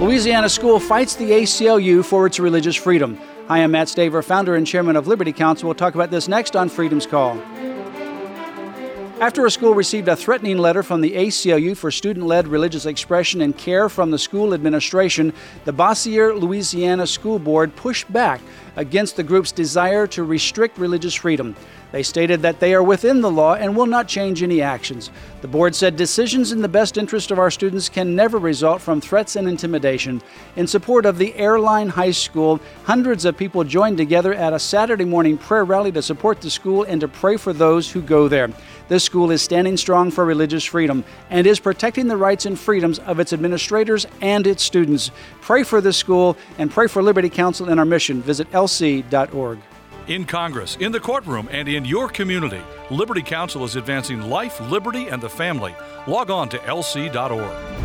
Louisiana School fights the ACLU for its religious freedom. Hi, I'm Matt Staver, founder and chairman of Liberty Counsel. We'll talk about this next on Freedom's Call. After a school received a threatening letter from the ACLU for student-led religious expression and care from the school administration, the Bossier, Louisiana School Board pushed back against the group's desire to restrict religious freedom. They stated that they are within the law and will not change any actions. The board said decisions in the best interest of our students can never result from threats and intimidation. In support of the Airline High School, hundreds of people joined together at a Saturday morning prayer rally to support the school and to pray for those who go there. This school is standing strong for religious freedom and is protecting the rights and freedoms of its administrators and its students. Pray for this school and pray for Liberty Counsel and our mission. Visit lc.org. In Congress, in the courtroom, and in your community, Liberty Counsel is advancing life, liberty, and the family. Log on to lc.org.